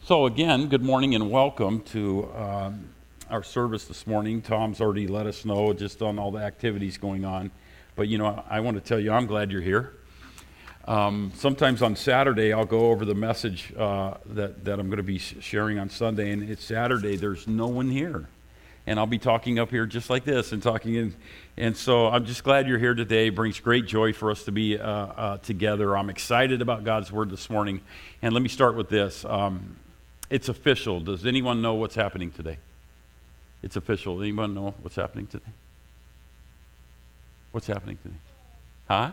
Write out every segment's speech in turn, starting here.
So again, good morning and welcome to our service this morning. Tom's already let us know just on all the activities going on. But I want to tell you, I'm glad you're here. Sometimes on Saturday, I'll go over the message that I'm going to be sharing on Sunday. And it's Saturday, there's no one here. And I'll be talking up here just like this and talking in. And so I'm just glad you're here today. It brings great joy for us to be together. I'm excited about God's Word this morning. And let me start with this. It's official. Does anyone know what's happening today? It's official. Anyone know what's happening today? What's happening today? Huh?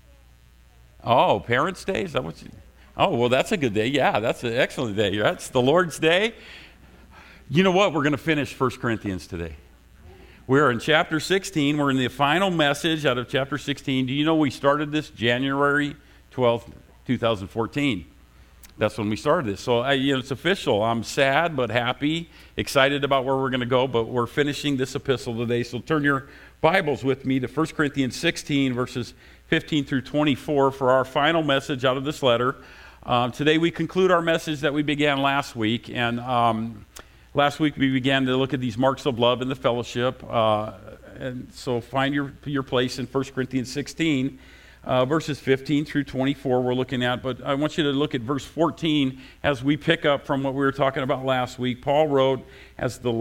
Oh, Parents' Day? Is that what you... Oh, well, that's a good day. Yeah, that's an excellent day. That's the Lord's Day. You know what? We're going to finish 1 Corinthians today. We're in chapter 16. We're in the final message out of chapter 16. Do you know we started this January 12th, 2014? That's when we started this. So it's official. I'm sad but happy, excited about where we're going to go, but we're finishing this epistle today. So turn your Bibles with me to 1 Corinthians 16, verses 15 through 24 for our final message out of this letter. Today we conclude our message that we began last week, and last week we began to look at these marks of love in the fellowship, and so find your place in 1 Corinthians 16. Verses 15 through 24 we're looking at, but I want you to look at verse 14 as we pick up from what we were talking about last week. Paul wrote as the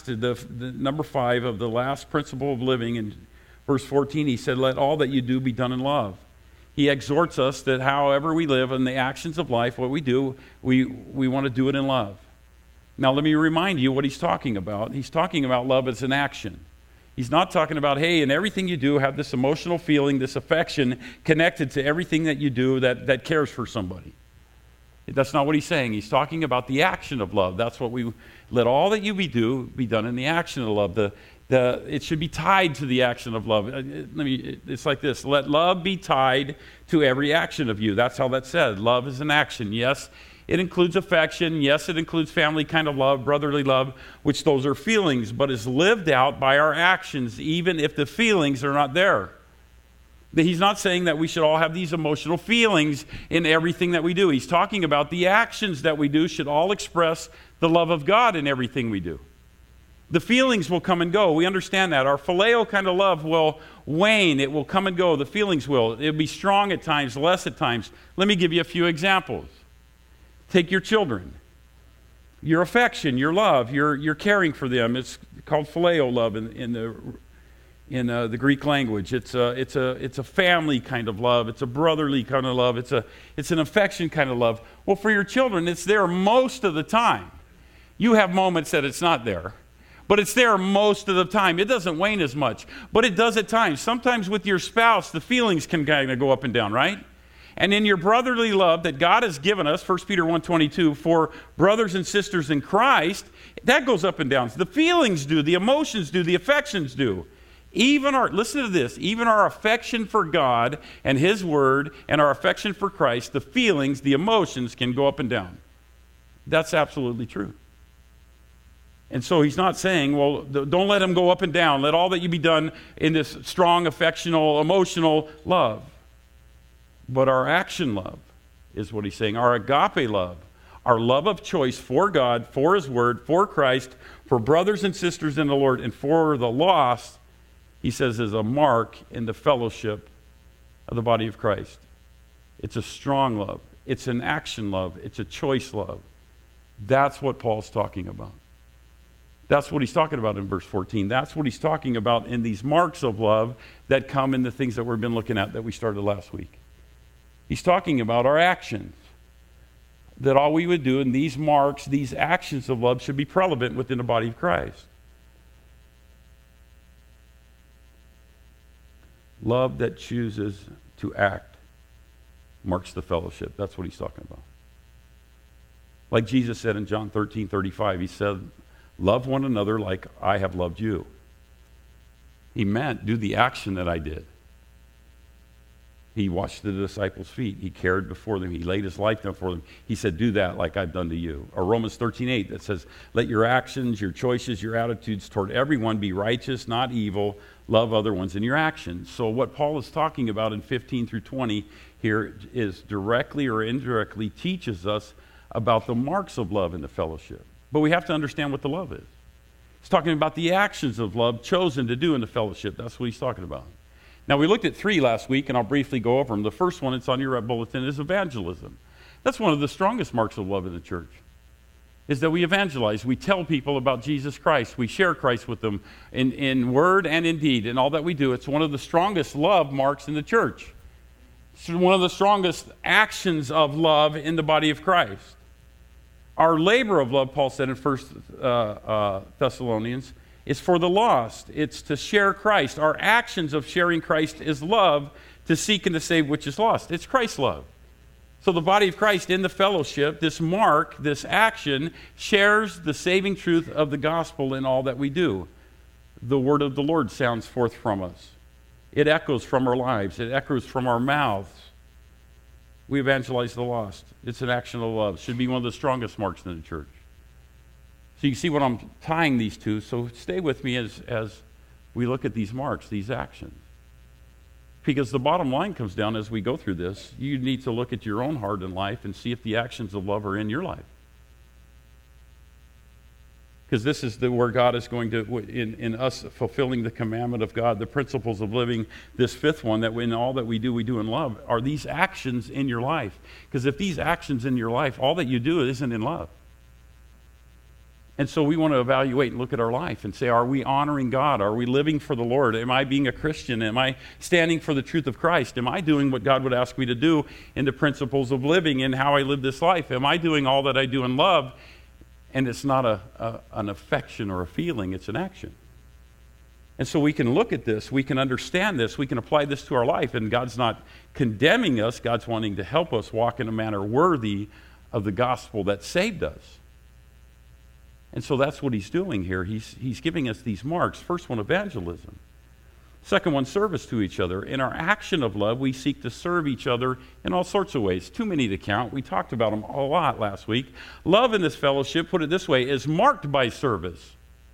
number 5 of the last principle of living in verse 14, he said, "Let all that you do be done in love." He exhorts us that however we live in the actions of life, what we do, we want to do it in love. Now let me remind you what he's talking about. He's talking about love as an action. He's not talking about, hey, in everything you do, have this emotional feeling, this affection connected to everything that you do that cares for somebody. That's not what he's saying. He's talking about the action of love. That's what we let all that you do be done in the action of love. It should be tied to the action of love. It's like this. Let love be tied to every action of you. That's how that's said. Love is an action. Yes, it includes affection. Yes, it includes family kind of love, brotherly love, which those are feelings, but is lived out by our actions, even if the feelings are not there. He's not saying that we should all have these emotional feelings in everything that we do. He's talking about the actions that we do should all express the love of God in everything we do. The feelings will come and go. We understand that. Our phileo kind of love will wane. It will come and go. The feelings will. It'll be strong at times, less at times. Let me give you a few examples. Take your children. Your affection, your love, your caring for them. It's called phileo love in the Greek language. It's a family kind of love. It's a brotherly kind of love. It's an affection kind of love. Well, for your children, it's there most of the time. You have moments that it's not there, but it's there most of the time. It doesn't wane as much, but it does at times. Sometimes with your spouse, the feelings can kind of go up and down, right? And in your brotherly love that God has given us, 1 Peter 1:22, for brothers and sisters in Christ, that goes up and down. The feelings do, the emotions do, the affections do. Listen to this, even our affection for God and His Word and our affection for Christ, the feelings, the emotions can go up and down. That's absolutely true. And so he's not saying, well, don't let them go up and down. Let all that you be done in this strong, affectional, emotional love. But our action love is what he's saying. Our agape love, our love of choice for God, for His Word, for Christ, for brothers and sisters in the Lord, and for the lost, he says, is a mark in the fellowship of the body of Christ. It's a strong love. It's an action love. It's a choice love. That's what Paul's talking about. That's what he's talking about in verse 14. That's what he's talking about in these marks of love that come in the things that we've been looking at that we started last week. He's talking about our actions. That all we would do in these marks, these actions of love should be prevalent within the body of Christ. Love that chooses to act marks the fellowship. That's what he's talking about. Like Jesus said in John 13:35, he said, "Love one another like I have loved you." He meant do the action that I did. He washed the disciples' feet. He cared before them. He laid his life down for them. He said, do that like I've done to you. Or Romans 13:8 that says, let your actions, your choices, your attitudes toward everyone be righteous, not evil. Love other ones in your actions. So what Paul is talking about in 15 through 20 here is directly or indirectly teaches us about the marks of love in the fellowship. But we have to understand what the love is. He's talking about the actions of love chosen to do in the fellowship. That's what he's talking about. Now, we looked at 3 last week, and I'll briefly go over them. The first one, it's on your bulletin, is evangelism. That's one of the strongest marks of love in the church, is that we evangelize. We tell people about Jesus Christ. We share Christ with them in word and in deed, and all that we do. It's one of the strongest love marks in the church. It's one of the strongest actions of love in the body of Christ. Our labor of love, Paul said in 1 Thessalonians, is for the lost. It's to share Christ. Our actions of sharing Christ is love, to seek and to save which is lost. It's Christ's love. So the body of Christ in the fellowship, this mark, this action, shares the saving truth of the gospel in all that we do. The word of the Lord sounds forth from us. It echoes from our lives. It echoes from our mouths. We evangelize the lost. It's an action of love. It should be one of the strongest marks in the church. So you see what I'm tying these to. So stay with me as we look at these marks, these actions. Because the bottom line comes down as we go through this, you need to look at your own heart and life and see if the actions of love are in your life. Because this is where God is going to, in us fulfilling the commandment of God, the principles of living, this fifth one, that in all that we do in love, are these actions in your life. Because if these actions in your life, all that you do isn't in love. And so we want to evaluate and look at our life and say, are we honoring God? Are we living for the Lord? Am I being a Christian? Am I standing for the truth of Christ? Am I doing what God would ask me to do in the principles of living and how I live this life? Am I doing all that I do in love? And it's not an affection or a feeling, it's an action. And so we can look at this, we can understand this, we can apply this to our life, and God's not condemning us, God's wanting to help us walk in a manner worthy of the gospel that saved us. And so that's what he's doing here. He's giving us these marks. First one, evangelism. Second one, service to each other. In our action of love, we seek to serve each other in all sorts of ways. Too many to count. We talked about them a lot last week. Love in this fellowship, put it this way, is marked by service.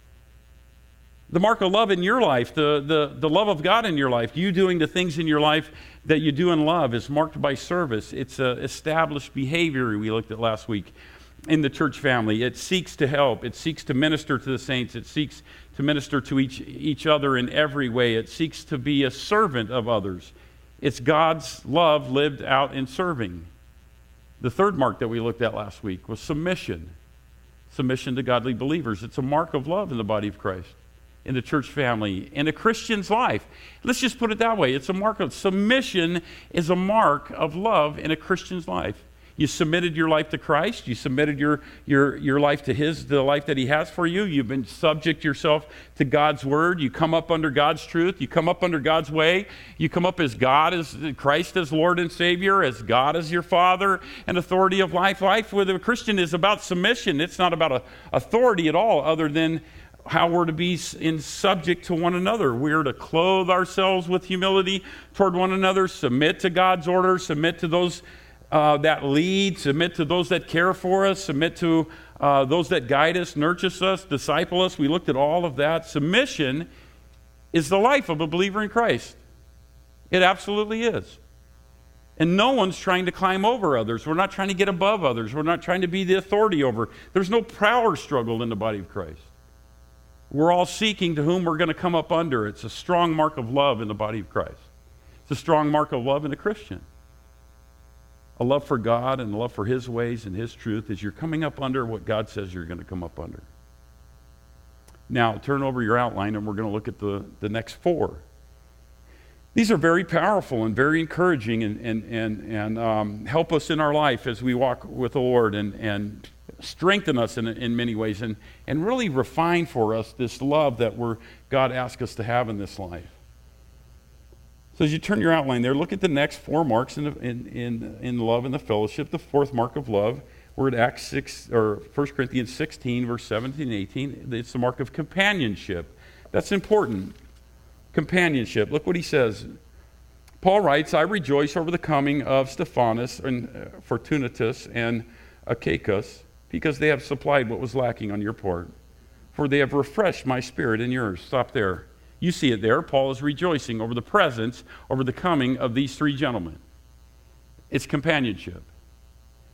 The mark of love in your life, the love of God in your life, you doing the things in your life that you do in love, is marked by service. It's an established behavior we looked at last week in the church family. It seeks to help. It seeks to minister to the saints. It seeks to minister to each other in every way. It seeks to be a servant of others. It's God's love lived out in serving. The third mark that we looked at last week was submission. Submission to godly believers. It's a mark of love in the body of Christ, in the church family, in a Christian's life. Let's just put it that way. It's a mark of submission is a mark of love in a Christian's life. You submitted your life to Christ. You submitted your life to the life that he has for you. You've been subject yourself to God's word. You come up under God's truth. You come up under God's way. You come up as God, as Christ as Lord and Savior, as God as your Father and authority of life. Life with a Christian is about submission. It's not about authority at all, other than how we're to be in subject to one another. We're to clothe ourselves with humility toward one another, submit to God's order, submit to those that lead, submit to those that care for us, submit to those that guide us, nurture us, disciple us. We looked at all of that. Submission is the life of a believer in Christ. It absolutely is. And no one's trying to climb over others. We're not trying to get above others. We're not trying to be the authority over. There's no power struggle in the body of Christ. We're all seeking to whom we're going to come up under. It's a strong mark of love in the body of Christ. It's a strong mark of love in a Christian. A love for God and a love for his ways and his truth is you're coming up under what God says you're going to come up under. Now, turn over your outline and we're going to look at the next 4. These are very powerful and very encouraging and help us in our life as we walk with the Lord and strengthen us in many ways and really refine for us this love that God asks us to have in this life. So as you turn your outline there, look at the next 4 marks in love and the fellowship. The 4th mark of love, we're at Acts 6 or 1 Corinthians 16, verse 17 and 18. It's the mark of companionship. That's important. Companionship. Look what he says. Paul writes, I rejoice over the coming of Stephanas and Fortunatus and Achaicus, because they have supplied what was lacking on your part. For they have refreshed my spirit and yours. Stop there. You see it there. Paul is rejoicing over the presence, over the coming of these 3 gentlemen. It's companionship.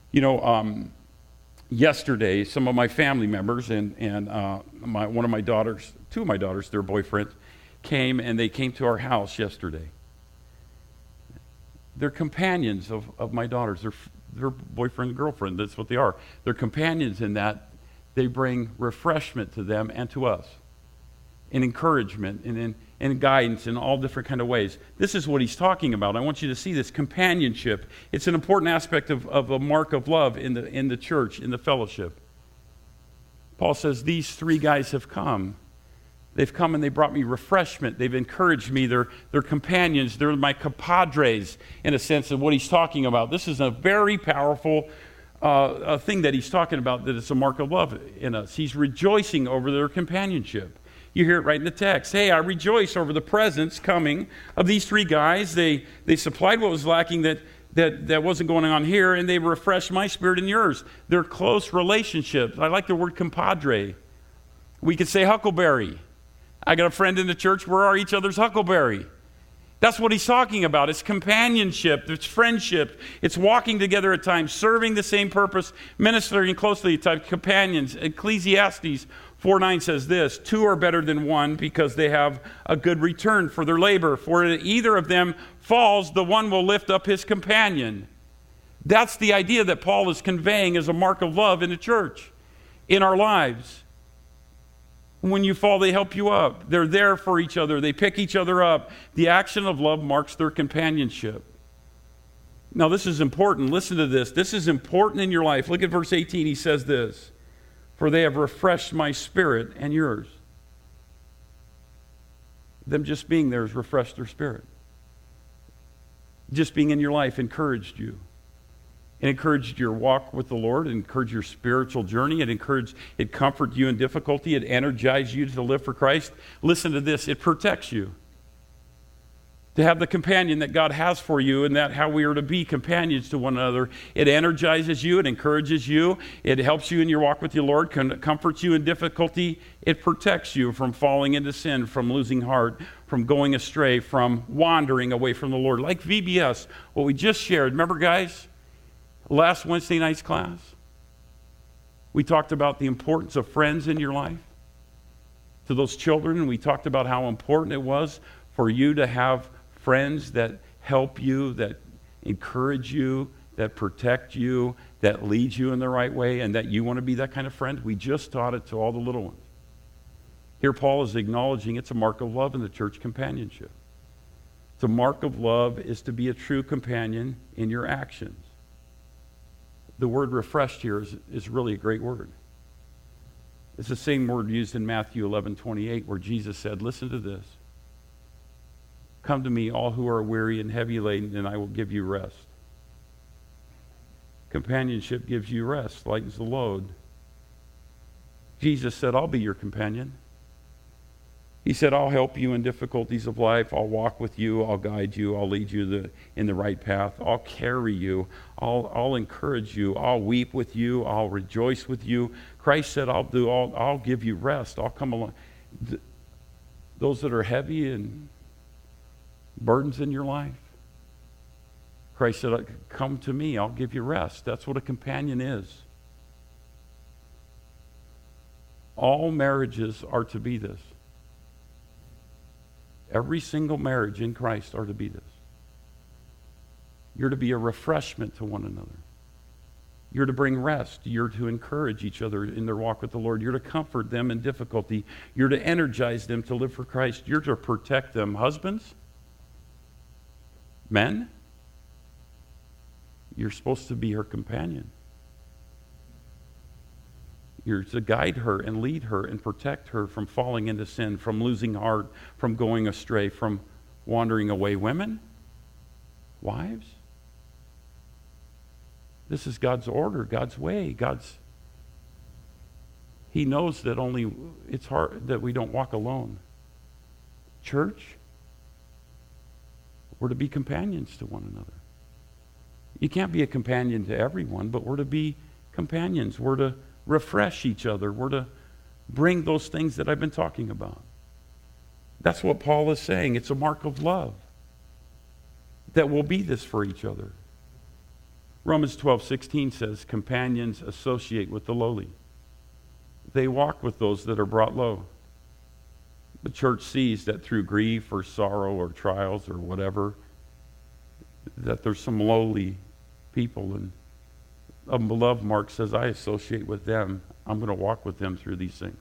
You know, yesterday, some of my family members and one of my daughters, two of my daughters, their boyfriends, came, and they came to our house yesterday. They're companions of my daughters. They're boyfriend and girlfriend. That's what they are. They're companions in that they bring refreshment to them and to us, and encouragement and guidance in all different kind of ways. This is what he's talking about. I want you to see this companionship. It's an important aspect of a mark of love in the church, in the fellowship. Paul says, these three guys have come. They've come and they brought me refreshment. They've encouraged me. They're companions. They're my compadres, in a sense of what he's talking about. This is a very powerful thing that he's talking about, that it's a mark of love in us. He's rejoicing over their companionship. You hear it right in the text. Hey, I rejoice over the presence coming of these three guys. They supplied what was lacking that wasn't going on here, and they refreshed my spirit and yours. They're close relationships. I like the word compadre. We could say huckleberry. I got a friend in the church. We're each other's huckleberry. That's what he's talking about. It's companionship. It's friendship. It's walking together at times, serving the same purpose, ministering closely at times, companions. Ecclesiastes 4:9 says this, two are better than one because they have a good return for their labor. For if either of them falls, the one will lift up his companion. That's the idea that Paul is conveying as a mark of love in the church, in our lives. When you fall, they help you up. They're there for each other. They pick each other up. The action of love marks their companionship. Now, this is important. Listen to this. This is important in your life. Look at verse 18. He says this, for they have refreshed my spirit and yours. Them just being there has refreshed their spirit. Just being in your life encouraged you. It encouraged your walk with the Lord. It encouraged your spiritual journey. It comforted you in difficulty. It energized you to live for Christ. Listen to this. It protects you. To have the companion that God has for you, and that how we are to be companions to one another. It energizes you. It encourages you. It helps you in your walk with the Lord. Comforts you in difficulty. It protects you from falling into sin, from losing heart, from going astray, from wandering away from the Lord. Like VBS, what we just shared. Remember, guys? Last Wednesday night's class, we talked about the importance of friends in your life. To those children, we talked about how important it was for you to have friends that help you, that encourage you, that protect you, that lead you in the right way, and that you want to be that kind of friend. We just taught it to all the little ones. Here Paul is acknowledging it's a mark of love in the church companionship. The mark of love is to be a true companion in your actions. The word refreshed here is really a great word. It's the same word used in Matthew 11:28, where Jesus said, listen to this. Come to me, all who are weary and heavy laden, and I will give you rest. Companionship gives you rest, lightens the load. Jesus said, I'll be your companion. He said, I'll help you in difficulties of life. I'll walk with you. I'll guide you. I'll lead you in the right path. I'll carry you. I'll encourage you. I'll weep with you. I'll rejoice with you. Christ said, I'll give you rest. I'll come along. Those that are heavy and burdens in your life, Christ said, come to me. I'll give you rest. That's what a companion is. All marriages are to be this. Every single marriage in Christ are to be this. You're to be a refreshment to one another. You're to bring rest. You're to encourage each other in their walk with the Lord. You're to comfort them in difficulty. You're to energize them to live for Christ. You're to protect them. Husbands, men, you're supposed to be her companion. You're to guide her and lead her and protect her from falling into sin, from losing heart, from going astray, from wandering away. Women, wives, this is God's order, God's way. He knows that only it's hard that we don't walk alone. Church, we're to be companions to one another. You can't be a companion to everyone, but we're to be companions. We're to refresh each other. We're to bring those things that I've been talking about. That's what Paul is saying. It's a mark of love that we'll be this for each other. Romans 12:16 says, companions associate with the lowly. They walk with those that are brought low. The church sees that through grief or sorrow or trials or whatever, that there's some lowly people. And a beloved Mark says, I associate with them. I'm going to walk with them through these things.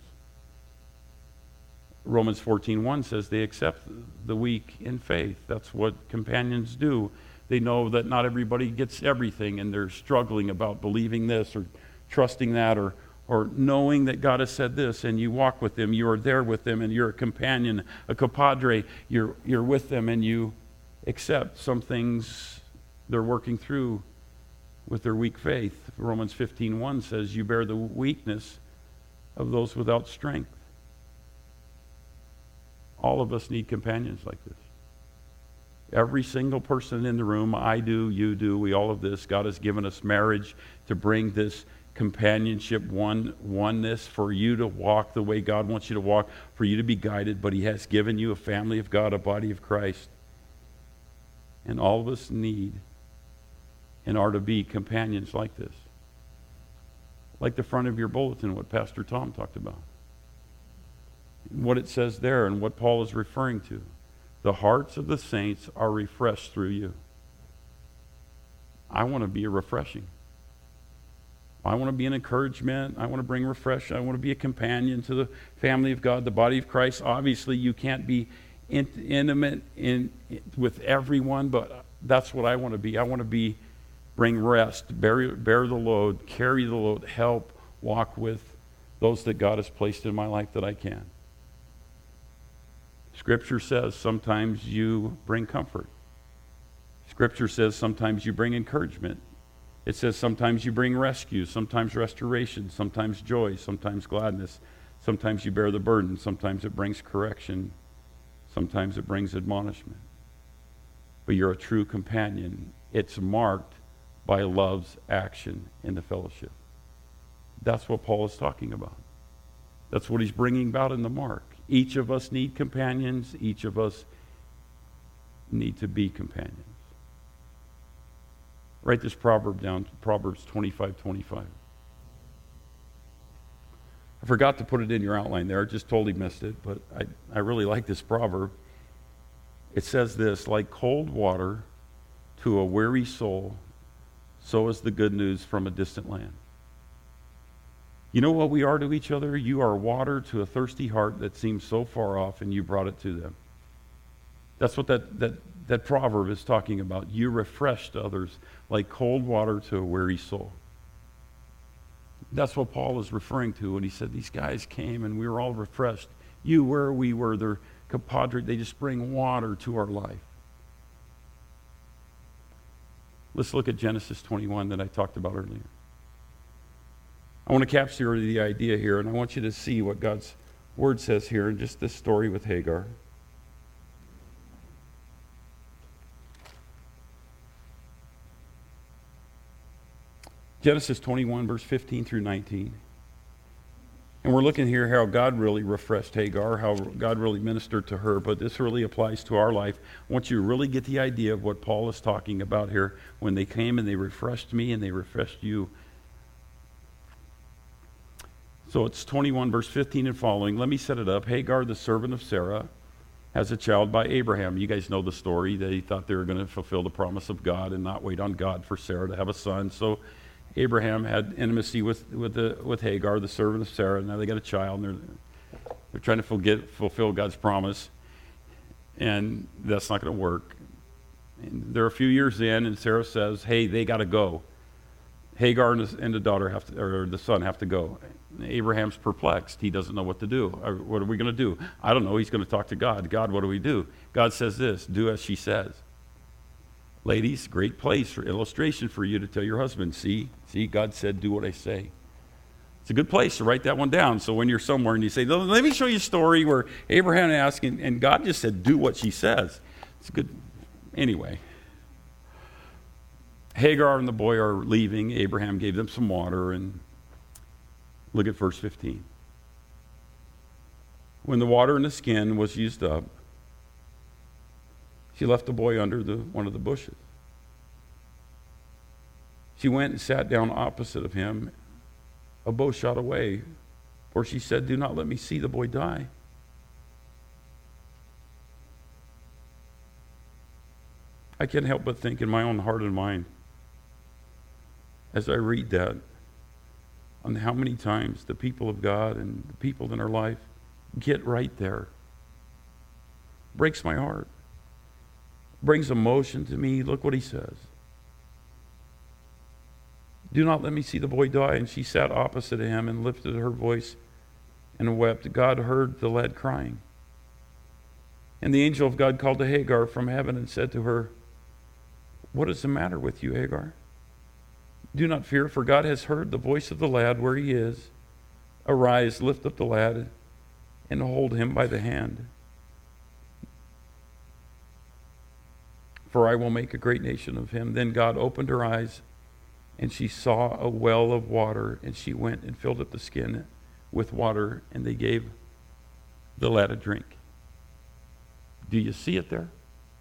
Romans 14:1 says they accept the weak in faith. That's what companions do. They know that not everybody gets everything, and they're struggling about believing this or trusting that or knowing that God has said this, and you walk with them, you are there with them, and you're a companion, a compadre. You're with them, and you accept some things they're working through with their weak faith. Romans 15:1 says you bear the weakness of those without strength. All of us need companions like this. Every single person in the room, I do, you do, we all of this. God has given us marriage to bring this companionship, oneness, for you to walk the way God wants you to walk, for you to be guided, but He has given you a family of God, a body of Christ. And all of us need and are to be companions like this. Like the front of your bulletin, what Pastor Tom talked about. What it says there and what Paul is referring to. The hearts of the saints are refreshed through you. I want to be a refreshing. I want to be an encouragement. I want to bring refreshment. I want to be a companion to the family of God, the body of Christ. Obviously, you can't be intimate with everyone, but that's what I want to be. I want to bring rest, bear the load, carry the load, help, walk with those that God has placed in my life that I can. Scripture says sometimes you bring comfort. Scripture says sometimes you bring encouragement. It says sometimes you bring rescue, sometimes restoration, sometimes joy, sometimes gladness. Sometimes you bear the burden. Sometimes it brings correction. Sometimes it brings admonishment. But you're a true companion. It's marked by love's action in the fellowship. That's what Paul is talking about. That's what he's bringing about in the mark. Each of us need companions. Each of us need to be companions. Write this proverb down, Proverbs 25:25. I forgot to put it in your outline there. I just totally missed it, but I really like this proverb. It says this, like cold water to a weary soul, so is the good news from a distant land. You know what we are to each other? You are water to a thirsty heart that seems so far off, and you brought it to them. That's what that proverb is talking about. You refreshed others like cold water to a weary soul. That's what Paul is referring to when he said these guys came and we were all refreshed. You, where we were, they're compadre. They just bring water to our life. Let's look at Genesis 21 that I talked about earlier. I want to capture the idea here, and I want you to see what God's Word says here in just this story with Hagar. Genesis 21, verse 15 through 19. And we're looking here how God really refreshed Hagar, how God really ministered to her, but this really applies to our life. I want you to really get the idea of what Paul is talking about here when they came and they refreshed me and they refreshed you. So it's 21, verse 15 and following. Let me set it up. Hagar, the servant of Sarah, has a child by Abraham. You guys know the story. They thought they were going to fulfill the promise of God and not wait on God for Sarah to have a son. So Abraham had intimacy with Hagar, the servant of Sarah. Now they got a child, and they're trying to fulfill God's promise, and that's not going to work. And they're a few years in, and Sarah says, "Hey, they got to go. Hagar and the daughter or the son have to go." Abraham's perplexed. He doesn't know what to do. What are we going to do? I don't know. He's going to talk to God. God, what do we do? God says this, do as she says. Ladies, great place for illustration for you to tell your husband, see, God said, do what I say. It's a good place to write that one down. So when you're somewhere and you say, let me show you a story where Abraham asked and God just said, do what she says. It's good. Anyway. Hagar and the boy are leaving. Abraham gave them some water, and look at verse 15. When the water in the skin was used up, she left the boy under one of the bushes. She went and sat down opposite of him, a bow shot away, for she said, "Do not let me see the boy die." I can't help but think in my own heart and mind, as I read that, on how many times the people of God and the people in our life get right there. Breaks my heart. Brings emotion to me. Look what he says. "Do not let me see the boy die." And she sat opposite him and lifted her voice and wept. God heard the lad crying. And the angel of God called to Hagar from heaven and said to her, "What is the matter with you, Hagar? Do not fear, for God has heard the voice of the lad where he is. Arise, lift up the lad, and hold him by the hand. For I will make a great nation of him." Then God opened her eyes, and she saw a well of water, and she went and filled up the skin with water, and they gave the lad a drink. Do you see it there?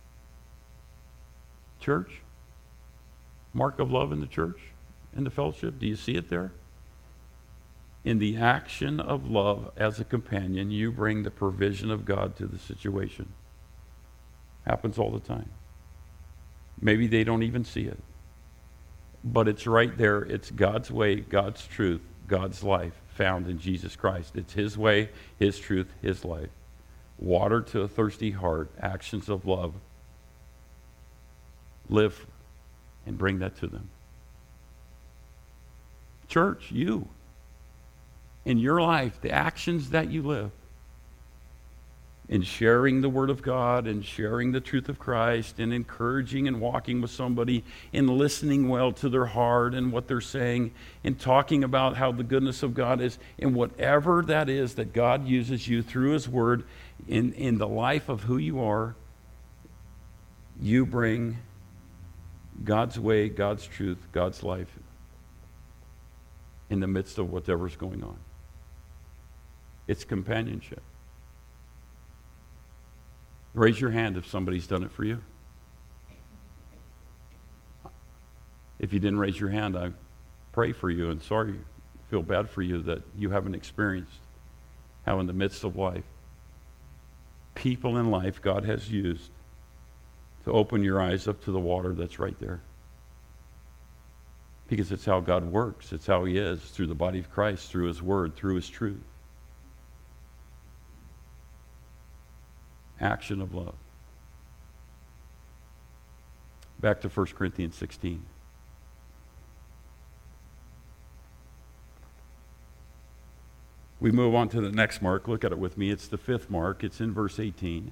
Church? Mark of love in the church, in the fellowship. Do you see it there? In the action of love as a companion, you bring the provision of God to the situation. Happens all the time. Maybe they don't even see it. But it's right there. It's God's way, God's truth, God's life found in Jesus Christ. It's his way, his truth, his life. Water to a thirsty heart, actions of love. Live and bring that to them. Church, you, in your life, the actions that you live, in sharing the Word of God and sharing the truth of Christ and encouraging and walking with somebody and listening well to their heart and what they're saying and talking about how the goodness of God is, and whatever that is that God uses you through his Word in the life of who you are, you bring God's way, God's truth, God's life in the midst of whatever's going on. It's companionship. Raise your hand if somebody's done it for you. If you didn't raise your hand, I pray for you and feel bad for you that you haven't experienced how in the midst of life, people in life God has used to open your eyes up to the water that's right there. Because it's how God works. It's how he is, through the body of Christ, through his Word, through his truth. Action of love. Back to 1 Corinthians 16. We move on to the next mark. Look at it with me. It's the fifth mark. It's in verse 18.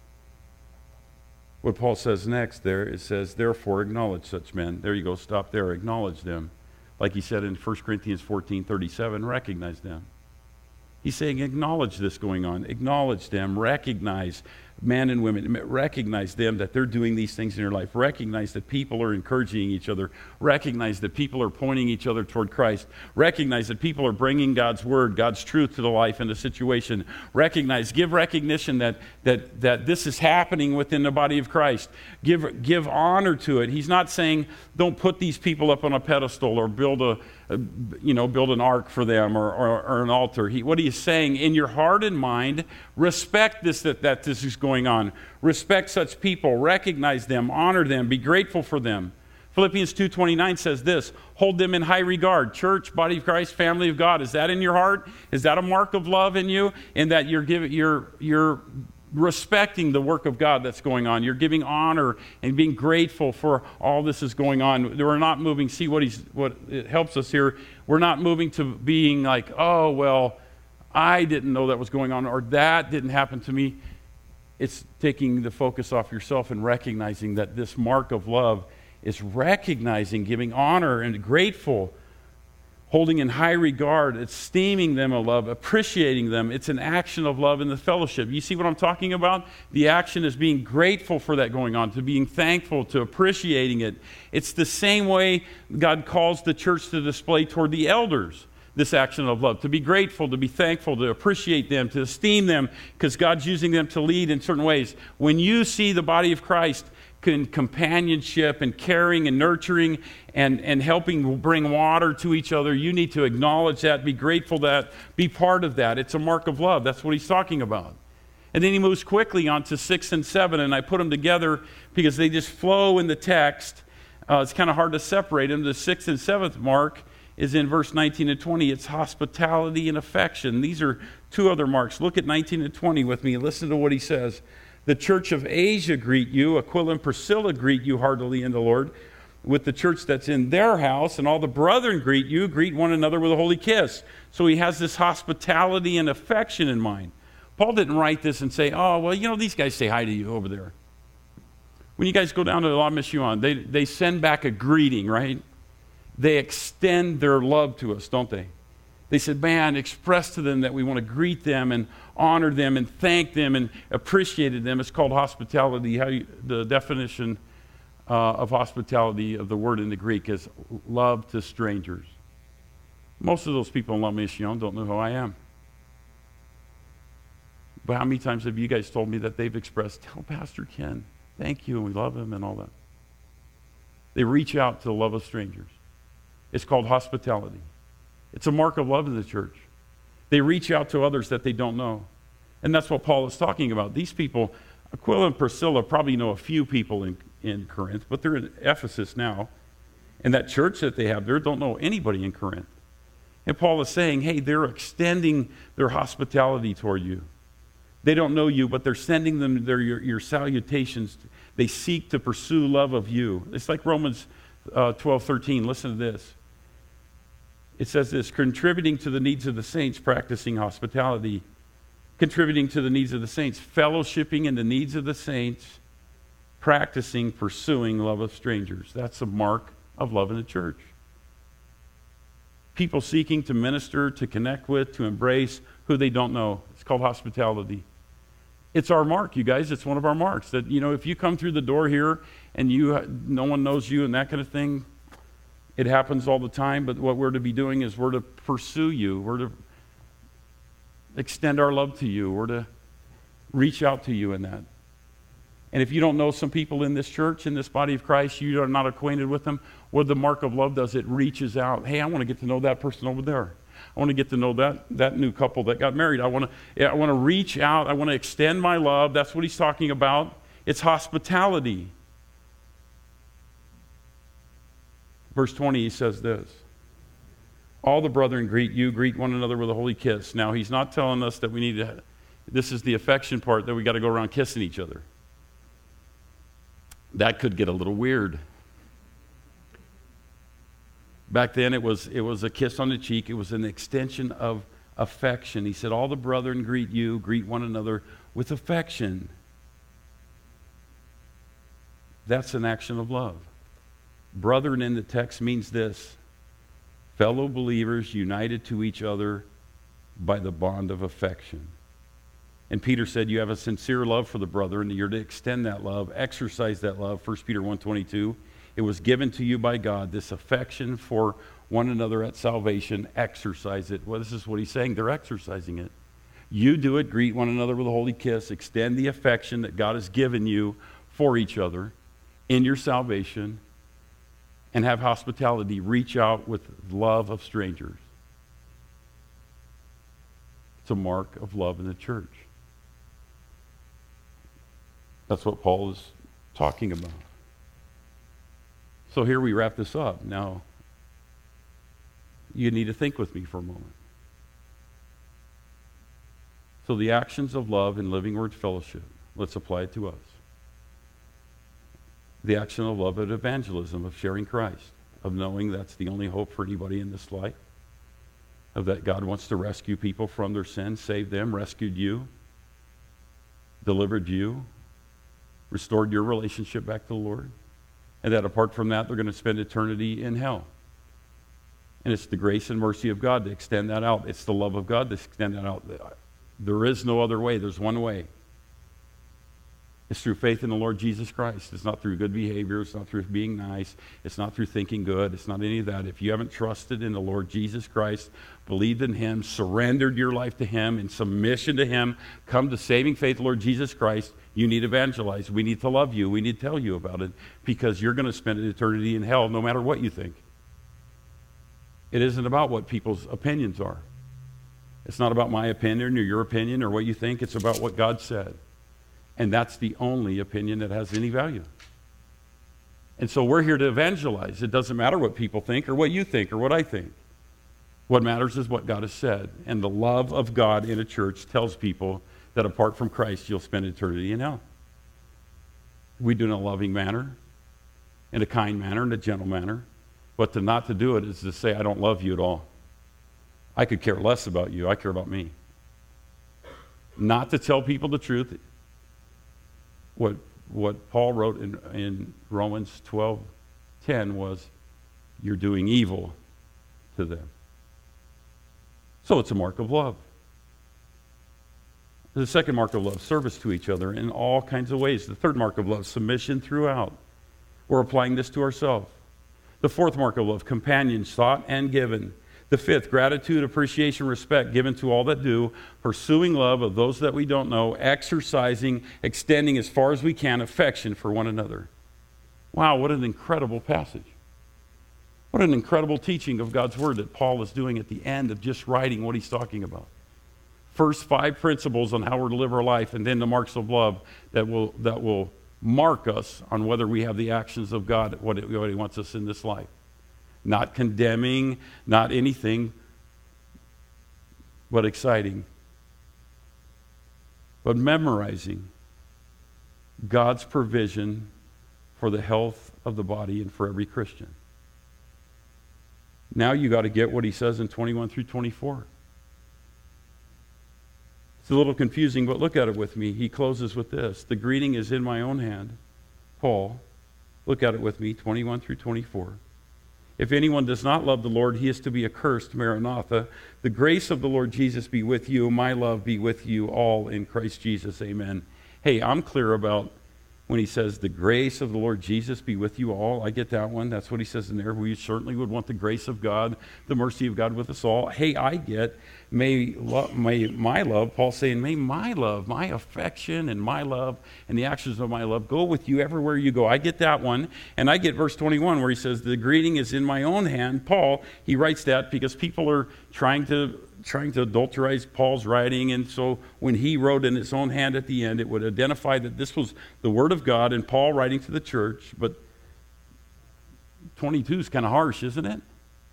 What Paul says next there, it says, "Therefore acknowledge such men." There you go. Stop there. Acknowledge them. Like he said in 1 Corinthians 14:37, recognize them. He's saying acknowledge this going on. Acknowledge them. Recognize men and women. Recognize them that they're doing these things in your life. Recognize that people are encouraging each other. Recognize that people are pointing each other toward Christ. Recognize that people are bringing God's Word, God's truth to the life and the situation. Give recognition that this is happening within the body of Christ. Give honor to it. He's not saying don't put these people up on a pedestal or build an ark for them or an altar. What he is saying, in your heart and mind, respect that this is going on. Respect such people. Recognize them. Honor them. Be grateful for them. Philippians 2:29 says this: hold them in high regard. Church, body of Christ, family of God. Is that in your heart? Is that a mark of love in you? In that you're respecting the work of God that's going on. You're giving honor and being grateful for all this is going on. We're not moving. See what it helps us here. We're not moving to being like, oh, well, I didn't know that was going on, or that didn't happen to me. It's taking the focus off yourself and recognizing that this mark of love is recognizing, giving honor and grateful, holding in high regard, esteeming them of love, appreciating them. It's an action of love in the fellowship. You see what I'm talking about? The action is being grateful for that going on, to being thankful, to appreciating it. It's the same way God calls the church to display toward the elders. this action of love, to be grateful, to be thankful, to appreciate them, to esteem them, because God's using them to lead in certain ways. When you see the body of Christ in companionship and caring and nurturing and helping bring water to each other, you need to acknowledge that, be grateful that, be part of that. It's a mark of love. That's what he's talking about. And then he moves quickly on to 6 and 7, and I put them together because they just flow in the text. It's kind of hard to separate them. The 6th and 7th mark is in verse 19 and 20. It's hospitality and affection. These are two other marks. Look at 19 and 20 with me. Listen to what he says. The church of Asia greet you. Aquila and Priscilla greet you heartily in the Lord. With the church that's in their house, and all the brethren greet you. Greet one another with a holy kiss. So he has this hospitality and affection in mind. Paul didn't write this and say, oh, well, these guys say hi to you over there. When you guys go down to La Mission, they send back a greeting, right? They extend their love to us, don't they? They said, man, express to them that we want to greet them and honor them and thank them and appreciate them. It's called hospitality. The definition of hospitality of the word in the Greek is love to strangers. Most of those people in La Mission don't know who I am. But how many times have you guys told me that they've expressed, tell Pastor Ken, thank you, and we love him and all that. They reach out to the love of strangers. It's called hospitality. It's a mark of love in the church. They reach out to others that they don't know. And that's what Paul is talking about. These people, Aquila and Priscilla, probably know a few people in Corinth, but they're in Ephesus now. And that church that they have there don't know anybody in Corinth. And Paul is saying, hey, they're extending their hospitality toward you. They don't know you, but they're sending them your salutations. They seek to pursue love of you. It's like Romans 12:13. Listen to this. It says this, contributing to the needs of the saints, practicing hospitality. Contributing to the needs of the saints, fellowshipping in the needs of the saints, practicing, pursuing love of strangers. That's a mark of love in the church. People seeking to minister, to connect with, to embrace who they don't know. It's called hospitality. It's our mark, you guys. It's one of our marks. That, if you come through the door here and no one knows you and that kind of thing, it happens all the time, but what we're to be doing is we're to pursue you. We're to extend our love to you. We're to reach out to you in that. And if you don't know some people in this church, in this body of Christ, you are not acquainted with them, what the mark of love does, it reaches out. Hey, I want to get to know that person over there. I want to get to know that new couple that got married. I want to reach out. I want to extend my love. That's what he's talking about. It's hospitality. Verse 20, he says this. All the brethren greet you, greet one another with a holy kiss. Now, he's not telling us that we need to, this is the affection part, that we got to go around kissing each other. That could get a little weird. Back then, it was a kiss on the cheek. It was an extension of affection. He said, all the brethren greet you, greet one another with affection. That's an action of love. Brethren in the text means this: fellow believers united to each other by the bond of affection. And Peter said, you have a sincere love for the brethren, and you're to extend that love, exercise that love. 1 Peter 1:22. It was given to you by God, this affection for one another at salvation. Exercise it. Well, this is what he's saying. They're exercising it. You do it. Greet one another with a holy kiss. Extend the affection that God has given you for each other in your salvation. And have hospitality. Reach out with love of strangers. It's a mark of love in the church. That's what Paul is talking about. So here we wrap this up. Now, you need to think with me for a moment. So the actions of love in Living Word Fellowship, let's apply it to us. The action of love at evangelism, of sharing Christ, of knowing that's the only hope for anybody in this life, of that God wants to rescue people from their sins, save them, rescued you, delivered you, restored your relationship back to the Lord, and that apart from that, they're going to spend eternity in hell. And it's the grace and mercy of God to extend that out. It's the love of God to extend that out. There is no other way. There's one way. It's through faith in the Lord Jesus Christ. It's not through good behavior. It's not through being nice. It's not through thinking good. It's not any of that. If you haven't trusted in the Lord Jesus Christ, believed in him, surrendered your life to him, in submission to him, come to saving faith, Lord Jesus Christ, you need to evangelize. We need to love you. We need to tell you about it, because you're going to spend an eternity in hell no matter what you think. It isn't about what people's opinions are. It's not about my opinion or your opinion or what you think. It's about what God said. And that's the only opinion that has any value. And so we're here to evangelize. It doesn't matter what people think or what you think or what I think. What matters is what God has said. And the love of God in a church tells people that apart from Christ, you'll spend eternity in hell. We do it in a loving manner, in a kind manner, in a gentle manner. But to not to do it is to say, I don't love you at all. I could care less about you. I care about me. Not to tell people the truth. What Paul wrote in Romans 12:10 was, you're doing evil to them. So it's a mark of love. The second mark of love, service to each other in all kinds of ways. The third mark of love, submission throughout. We're applying this to ourselves. The fourth mark of love, companions sought and given. The fifth, gratitude, appreciation, respect given to all that do, pursuing love of those that we don't know, exercising, extending as far as we can affection for one another. Wow, what an incredible passage. What an incredible teaching of God's word that Paul is doing at the end of just writing what he's talking about. First 5 principles on how we're to live our life, and then the marks of love that will mark us on whether we have the actions of God, what he wants us in this life. Not condemning, not anything, but exciting. But memorizing God's provision for the health of the body and for every Christian. Now you got to get what he says in 21 through 24. It's a little confusing, but look at it with me. He closes with this. The greeting is in my own hand. Paul, look at it with me, 21 through 24. If anyone does not love the Lord, he is to be accursed, Maranatha. The grace of the Lord Jesus be with you. My love be with you all in Christ Jesus. Amen. Hey, I'm clear about when he says the grace of the Lord Jesus be with you all. I get that one. That's what he says in there. We certainly would want the grace of God, the mercy of God with us all. Hey, I get may my love, Paul's saying, may my love, my affection and my love and the actions of my love go with you everywhere you go. I get that one. And I get verse 21 where he says, the greeting is in my own hand. Paul, he writes that because people are trying to adulterize Paul's writing, and so when he wrote in his own hand at the end, it would identify that this was the Word of God and Paul writing to the church. But 22 is kind of harsh, isn't it?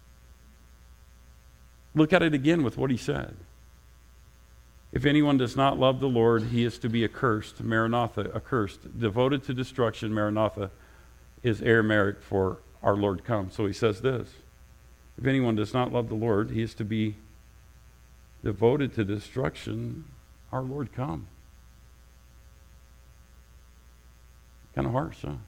Look at it again with what he said. If anyone does not love the Lord, he is to be accursed, Maranatha, accursed. Devoted to destruction, Maranatha, is Aramaic for our Lord come. So he says this. If anyone does not love the Lord, he is to be devoted to destruction, our Lord come. Kind of harsh, huh?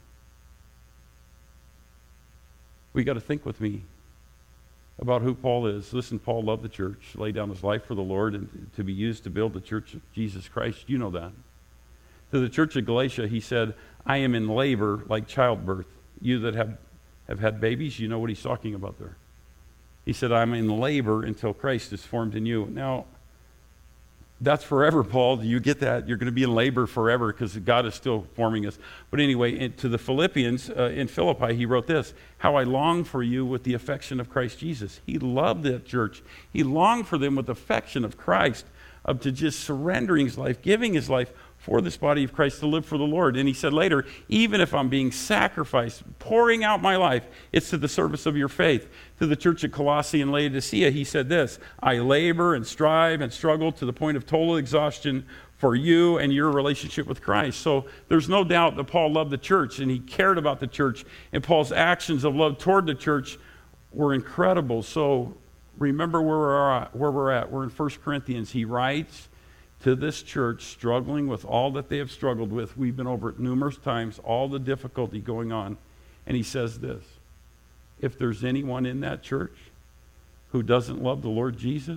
We got to think with me about who Paul is. Listen, Paul loved the church, laid down his life for the Lord, and to be used to build the church of Jesus Christ. You know that. To the church of Galatia, he said, I am in labor like childbirth. You that have had babies, you know what he's talking about there. He said, I'm in labor until Christ is formed in you. Now, that's forever, Paul. Do you get that? You're going to be in labor forever because God is still forming us. But anyway, to the Philippians, in Philippi, he wrote this, how I long for you with the affection of Christ Jesus. He loved that church. He longed for them with affection of Christ, up to just surrendering his life, giving his life for this body of Christ to live for the Lord. And he said later, even if I'm being sacrificed, pouring out my life, it's to the service of your faith. To the church at Colossae and Laodicea, he said this, I labor and strive and struggle to the point of total exhaustion for you and your relationship with Christ. So there's no doubt that Paul loved the church and he cared about the church, and Paul's actions of love toward the church were incredible. So remember where we're at. We're in 1 Corinthians. He writes to this church struggling with all that they have struggled with. We've been over it numerous times, all the difficulty going on. And he says this, if there's anyone in that church who doesn't love the Lord Jesus,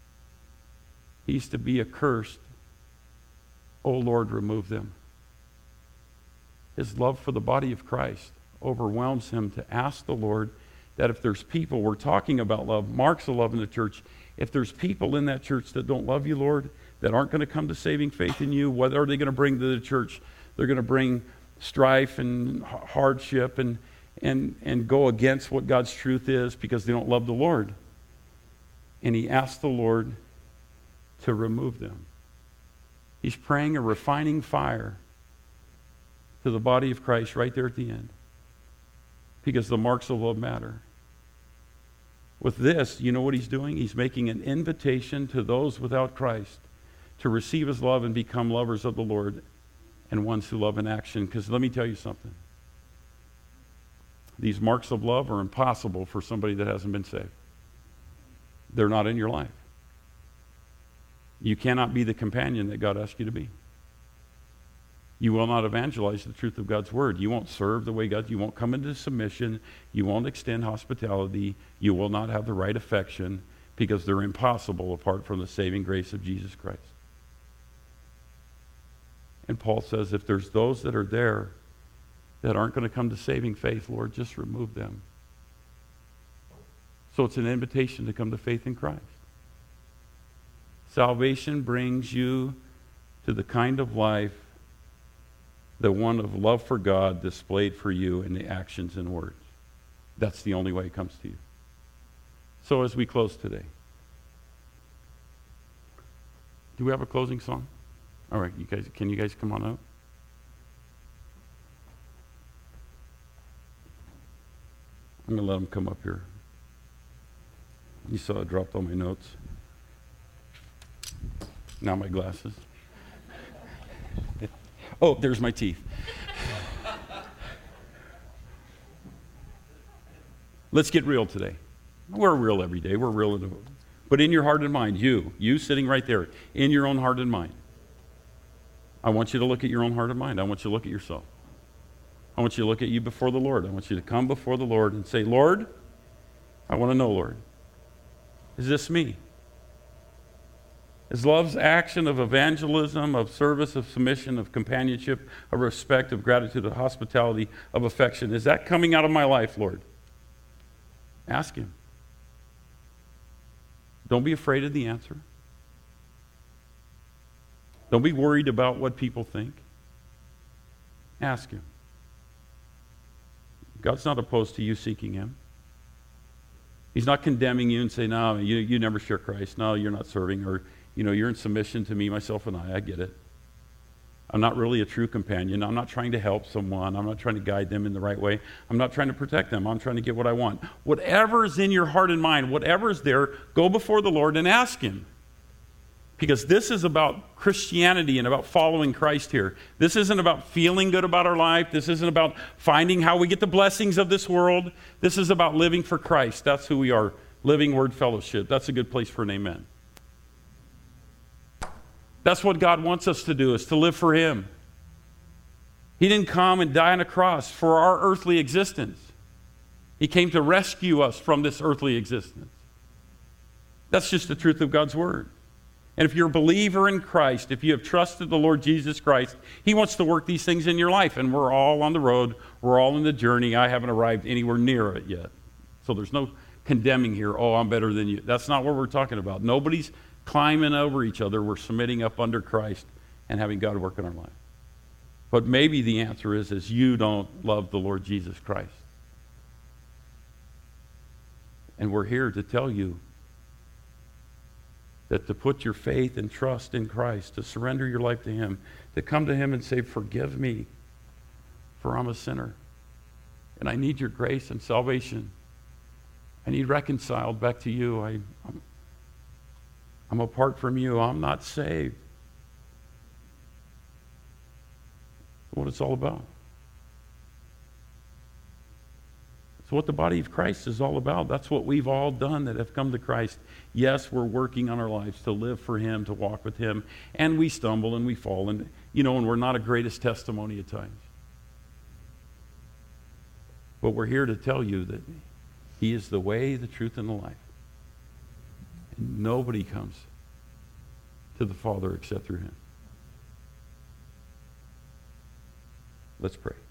he's to be accursed. Oh Lord, remove them. his love for the body of Christ overwhelms him to ask the Lord that if there's people, we're talking about love, marks of love in the church, if there's people in that church that don't love you, Lord, that aren't going to come to saving faith in you, what are they going to bring to the church? They're going to bring strife and hardship and go against what God's truth is because they don't love the Lord. And he asked the Lord to remove them. He's praying a refining fire to the body of Christ right there at the end, because the marks of love matter. With this, you know what he's doing? He's making an invitation to those without Christ to receive his love and become lovers of the Lord and ones who love in action. Because let me tell you something. These marks of love are impossible for somebody that hasn't been saved. They're not in your life. You cannot be the companion that God asked you to be. You will not evangelize the truth of God's word. You won't serve the way God, you won't come into submission. You won't extend hospitality. You will not have the right affection, because they're impossible apart from the saving grace of Jesus Christ. And Paul says, if there's those that are there that aren't going to come to saving faith, Lord, just remove them. So it's an invitation to come to faith in Christ. Salvation brings you to the kind of life, the one of love for God displayed for you in the actions and words. That's the only way it comes to you. So as we close today, do we have a closing song? All right, can you guys come on up? I'm going to let them come up here. You saw I dropped all my notes. Now my glasses. Oh, there's my teeth. Let's get real today. We're real every day. We're real. But in your heart and mind, you sitting right there, in your own heart and mind, I want you to look at your own heart and mind. I want you to look at yourself. I want you to look at you before the Lord. I want you to come before the Lord and say, Lord, I want to know, Lord, is this me? Is love's action of evangelism, of service, of submission, of companionship, of respect, of gratitude, of hospitality, of affection, is that coming out of my life, Lord? Ask him. Don't be afraid of the answer. Don't be worried about what people think. Ask him. God's not opposed to you seeking him. He's not condemning you and saying, no, you never share Christ. No, you're not serving. Or, you're in submission to me, myself, and I get it. I'm not really a true companion. I'm not trying to help someone. I'm not trying to guide them in the right way. I'm not trying to protect them. I'm trying to get what I want. Whatever is in your heart and mind, whatever is there, go before the Lord and ask him. Because this is about Christianity and about following Christ here. This isn't about feeling good about our life. This isn't about finding how we get the blessings of this world. This is about living for Christ. That's who we are. Living Word Fellowship. That's a good place for an amen. That's what God wants us to do, is to live for him. He didn't come and die on a cross for our earthly existence. He came to rescue us from this earthly existence. That's just the truth of God's word. And if you're a believer in Christ, if you have trusted the Lord Jesus Christ, he wants to work these things in your life. And we're all on the road. We're all in the journey. I haven't arrived anywhere near it yet. So there's no condemning here. Oh, I'm better than you. That's not what we're talking about. Nobody's climbing over each other. We're submitting up under Christ and having God work in our life. But maybe the answer is you don't love the Lord Jesus Christ. And we're here to tell you that to put your faith and trust in Christ, to surrender your life to him, to come to him and say, forgive me, for I'm a sinner. And I need your grace and salvation. I need reconciled back to you. I'm apart from you. I'm not saved. That's what it's all about. It's what the body of Christ is all about. That's what we've all done that have come to Christ. Yes, we're working on our lives to live for him, to walk with him, and we stumble and we fall, and and we're not a greatest testimony at times. But we're here to tell you that he is the way, the truth, and the life. And nobody comes to the Father except through him. Let's pray.